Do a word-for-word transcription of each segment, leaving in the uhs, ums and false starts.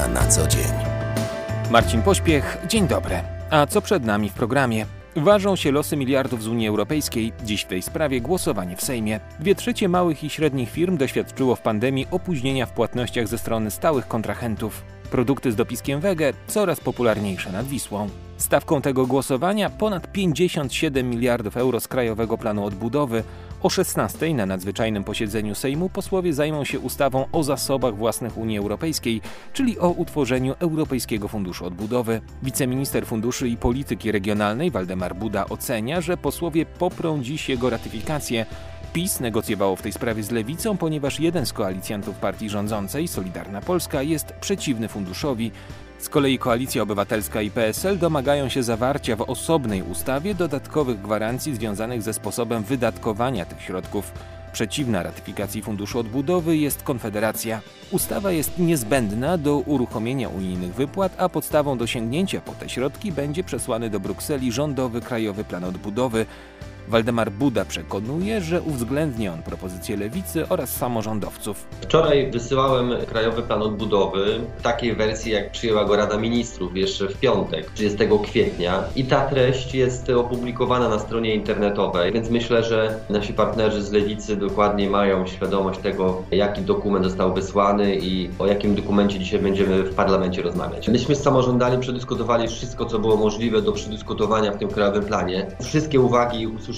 Media na co dzień. Marcin Pośpiech, dzień dobry. A co przed nami w programie? Ważą się losy miliardów z Unii Europejskiej. Dziś w tej sprawie głosowanie w Sejmie. Dwie trzecie małych i średnich firm doświadczyło w pandemii opóźnienia w płatnościach ze strony stałych kontrahentów. Produkty z dopiskiem wege coraz popularniejsze nad Wisłą. Stawką tego głosowania ponad pięćdziesiąt siedem miliardów euro z Krajowego Planu Odbudowy. O szesnastej na nadzwyczajnym posiedzeniu Sejmu posłowie zajmą się ustawą o zasobach własnych Unii Europejskiej, czyli o utworzeniu Europejskiego Funduszu Odbudowy. Wiceminister Funduszy i Polityki Regionalnej Waldemar Buda ocenia, że posłowie poprą dziś jego ratyfikację. PiS negocjowało w tej sprawie z Lewicą, ponieważ jeden z koalicjantów partii rządzącej, Solidarna Polska, jest przeciwny funduszowi. Z kolei Koalicja Obywatelska i P S L domagają się zawarcia w osobnej ustawie dodatkowych gwarancji związanych ze sposobem wydatkowania tych środków. Przeciwna ratyfikacji Funduszu Odbudowy jest Konfederacja. Ustawa jest niezbędna do uruchomienia unijnych wypłat, a podstawą do sięgnięcia po te środki będzie przesłany do Brukseli rządowy Krajowy Plan Odbudowy. Waldemar Buda przekonuje, że uwzględni on propozycje Lewicy oraz samorządowców. Wczoraj wysyłałem Krajowy Plan Odbudowy w takiej wersji, jak przyjęła go Rada Ministrów jeszcze w piątek, trzydziestego kwietnia, i ta treść jest opublikowana na stronie internetowej, więc myślę, że nasi partnerzy z Lewicy dokładnie mają świadomość tego, jaki dokument został wysłany i o jakim dokumencie dzisiaj będziemy w parlamencie rozmawiać. Myśmy z samorządami przedyskutowali wszystko, co było możliwe do przedyskutowania w tym Krajowym Planie. Wszystkie uwagi usłyszeliśmy.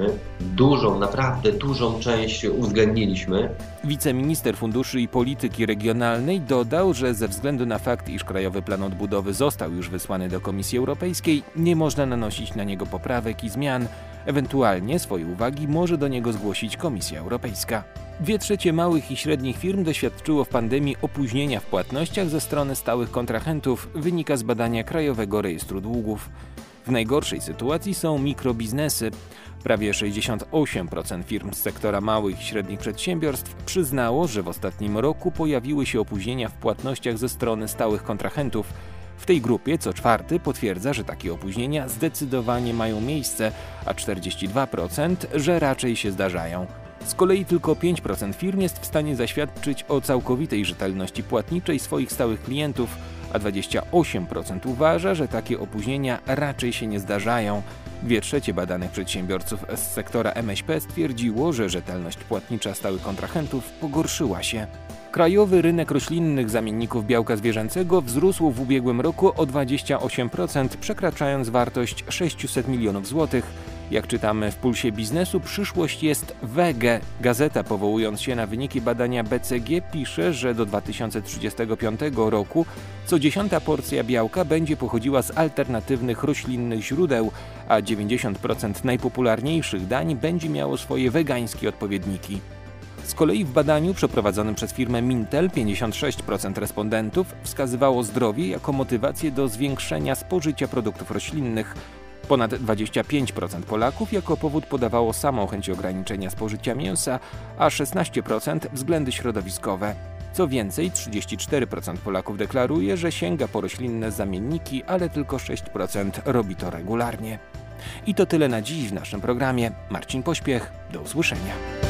Dużą, naprawdę dużą część uwzględniliśmy. Wiceminister Funduszy i Polityki Regionalnej dodał, że ze względu na fakt, iż Krajowy Plan Odbudowy został już wysłany do Komisji Europejskiej, nie można nanosić na niego poprawek i zmian. Ewentualnie swoje uwagi może do niego zgłosić Komisja Europejska. Dwie trzecie małych i średnich firm doświadczyło w pandemii opóźnienia w płatnościach ze strony stałych kontrahentów, wynika z badania Krajowego Rejestru Długów. W najgorszej sytuacji są mikrobiznesy. Prawie sześćdziesiąt osiem procent firm z sektora małych i średnich przedsiębiorstw przyznało, że w ostatnim roku pojawiły się opóźnienia w płatnościach ze strony stałych kontrahentów. W tej grupie co czwarty potwierdza, że takie opóźnienia zdecydowanie mają miejsce, a czterdzieści dwa procent, że raczej się zdarzają. Z kolei tylko pięć procent firm jest w stanie zaświadczyć o całkowitej rzetelności płatniczej swoich stałych klientów, a dwadzieścia osiem procent uważa, że takie opóźnienia raczej się nie zdarzają. Dwie trzecie badanych przedsiębiorców z sektora M S P stwierdziło, że rzetelność płatnicza stałych kontrahentów pogorszyła się. Krajowy rynek roślinnych zamienników białka zwierzęcego wzrósł w ubiegłym roku o dwadzieścia osiem procent, przekraczając wartość sześćset milionów złotych. Jak czytamy w Pulsie Biznesu, przyszłość jest wege. Gazeta, powołując się na wyniki badania B C G, pisze, że do dwa tysiące trzydziestego piątego roku co dziesiąta porcja białka będzie pochodziła z alternatywnych roślinnych źródeł, a dziewięćdziesiąt procent najpopularniejszych dań będzie miało swoje wegańskie odpowiedniki. Z kolei w badaniu przeprowadzonym przez firmę Mintel pięćdziesiąt sześć procent respondentów wskazywało zdrowie jako motywację do zwiększenia spożycia produktów roślinnych. Ponad dwadzieścia pięć procent Polaków jako powód podawało samą chęć ograniczenia spożycia mięsa, a szesnaście procent względy środowiskowe. Co więcej, trzydzieści cztery procent Polaków deklaruje, że sięga po roślinne zamienniki, ale tylko sześć procent robi to regularnie. I to tyle na dziś w naszym programie. Marcin Pośpiech, do usłyszenia.